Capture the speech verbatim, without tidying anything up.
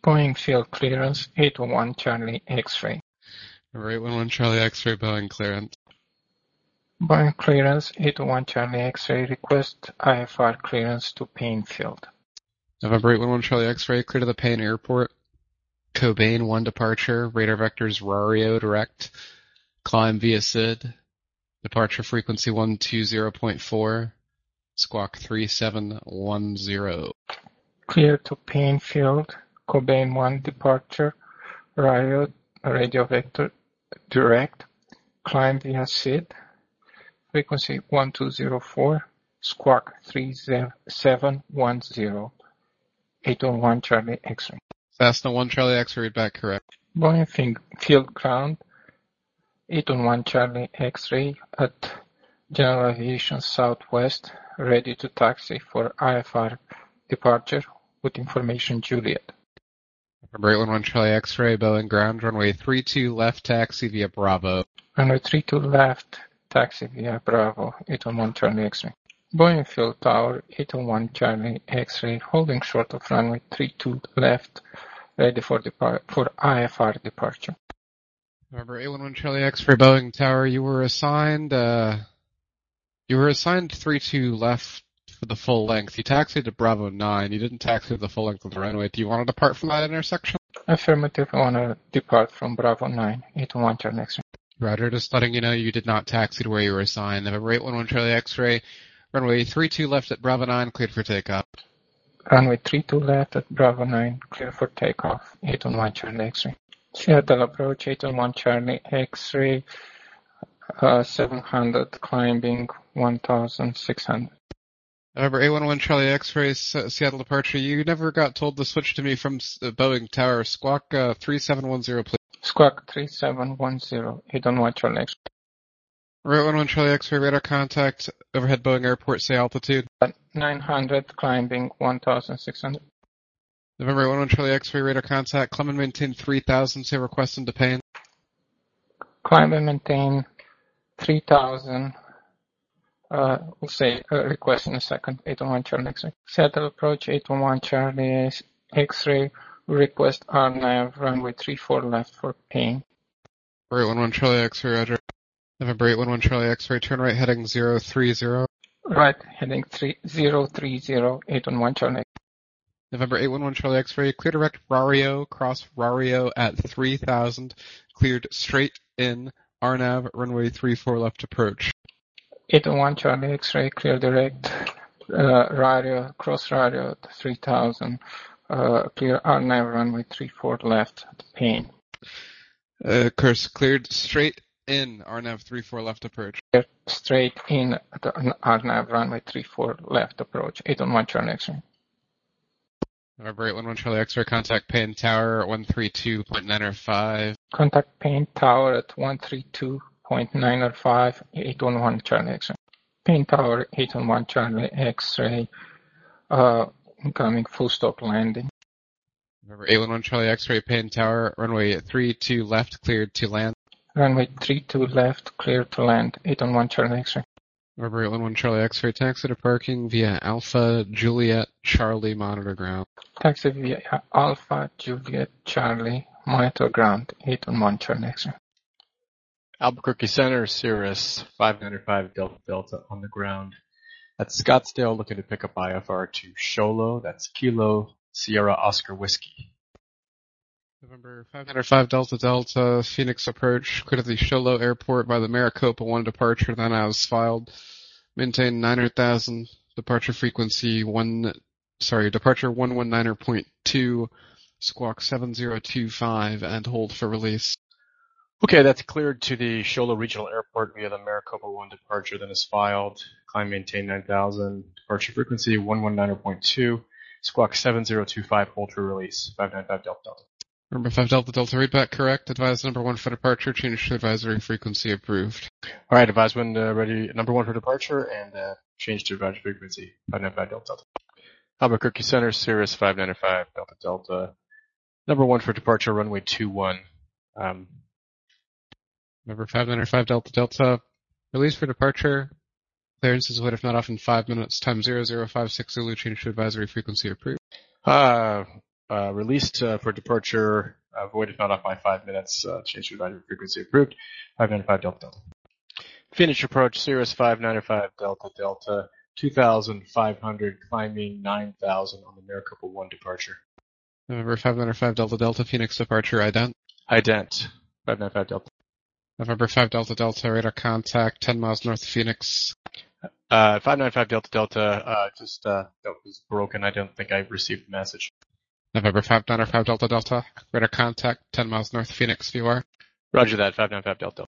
Boeing field clearance eight one one Charlie X-ray. Number eight one one Charlie X-ray, Boeing clearance. Boeing clearance eight one one Charlie X-ray, request I F R clearance to Payne Field. November eight one one Charlie X-ray, clear to the Payne Airport. Cobain one departure, radar vectors Rario direct, climb via S I D, departure frequency one two zero point four, squawk three seven one zero. Clear to Payne Field, Cobain one departure, Rario radio vector direct, climb via S I D, frequency one two zero four, squawk three seven one zero, eight one one Charlie X-ray. Cessna one Charlie X-ray, read back correct. Boeing field ground eight one one Charlie X-ray at General Aviation Southwest, ready to taxi for I F R departure with information Juliet. Number eight one one Charlie X-ray, Boeing ground, runway three two left, taxi via Bravo. Runway three two left, taxi via Bravo, eight one one Charlie X-ray. Boeing field tower eight one one Charlie X-ray, holding short of runway three two left, ready for depart for I F R departure. Number eight one one Charlie X-ray, Boeing tower, you were assigned, uh, you were assigned three two left for the full length. You taxied to Bravo nine. You didn't taxi the full length of the runway. Do you want to depart from that intersection? Affirmative, I want to depart from Bravo nine, eight one one Charlie X-ray. Roger, just letting you know you did not taxi to where you were assigned. November eight one one Charlie X-ray, runway three two left at Bravo nine, cleared for takeoff. Runway three two left at Bravo nine, clear for takeoff, eight one one Charlie X-ray. Seattle approach eight one one Charlie X-ray, uh, seven hundred, climbing one thousand six hundred. November eight one one Charlie X-ray, Seattle departure. You never got told to switch to me from uh, Boeing tower. Squawk uh, three seven one zero, please. Squawk three seven one zero, eight one one Charlie X-ray. eight one one Charlie X-ray, radar contact, overhead Boeing airport, say altitude. nine hundred, climbing one thousand six hundred. November eight one one Charlie X-ray, radar contact, climb and maintain three thousand, say request and to Payne. Climb and maintain three thousand, uh, we'll say uh, request in a second, eight one one Charlie X-ray. Seattle approach eight one one Charlie X-ray, request R nav, runway three four left for Payne. eight one one Charlie X-ray, roger. November eight one one Charlie X-ray, turn right heading zero three zero. Right heading zero three zero, eight one one Charlie. November eight one one Charlie X-ray, clear direct Rario, cross Rario at three thousand, cleared straight in, R nav, runway three four left approach. eight one one Charlie X-ray, clear direct, uh, Rario, cross Rario at three thousand, uh, clear R nav, runway three four left at Payne. Uh, course cleared straight in, R nav three four left approach. Clear straight in at R nav, runway three four left approach, eight one one Charlie X-ray. November eight one one Charlie X-ray, contact Payne Tower at one three two point nine five. Contact Payne Tower at one three two point nine five, eight one one Charlie X-ray. Payne Tower, eight one one Charlie X-ray, uh, incoming full stop landing. November eight one one Charlie X-ray, Payne Tower, runway three two left, cleared to land. Runway three two left, clear to land, eight one one Charlie X-ray. November eight one one Charlie X-ray, taxi to parking via Alpha Juliet Charlie, monitor ground. Taxi via Alpha Juliet Charlie, monitor ground, eight one one Charlie X-ray. Albuquerque Center, Cirrus five ninety-five Delta Delta on the ground. At Scottsdale, looking to pick up I F R to Sholo, that's Kilo Sierra Oscar Whiskey. November five ninety-five Delta Delta, Phoenix approach, clear to the Sholo Airport by the Maricopa one departure, then as filed. Maintain nine hundred thousand, departure frequency one, sorry, departure one nineteen point two, squawk seven zero two five, and hold for release. Okay, that's cleared to the Sholo Regional Airport via the Maricopa one departure, then is filed. Climb maintain nine thousand, departure frequency one nineteen point two, squawk seven zero two five, hold for release, five ninety-five Delta Delta. Number five Delta Delta, read back correct. Advise number one for departure, change to advisory frequency approved. All right, advise when uh, ready, number one for departure, and uh, change to advisory frequency, five ninety-five Delta Delta. Albuquerque Center, Cirrus five ninety-five Delta Delta. Number one for departure, runway two one. Um, number five ninety-five Delta Delta, release for departure. Clearance is awaited if not off in five minutes. Time zero zero five six Zulu, change to advisory frequency approved. Uh, uh, released uh, for departure, uh, void if not off by five minutes, uh, change to advisory frequency approved, five ninety-five Delta Delta. Finish approach, Cirrus five ninety-five Delta Delta, two thousand five hundred, climbing nine thousand on the Maricopa one departure. November five ninety-five Delta Delta, Phoenix departure, ident. Ident, five ninety-five Delta. November five Delta Delta, radar contact, ten miles north of Phoenix. Uh, five ninety-five Delta Delta, uh, just, uh, that was broken. I don't think I received the message. November five ninety-five Delta Delta, radar contact, ten miles north of Phoenix, V O R. Roger that, five ninety-five Delta.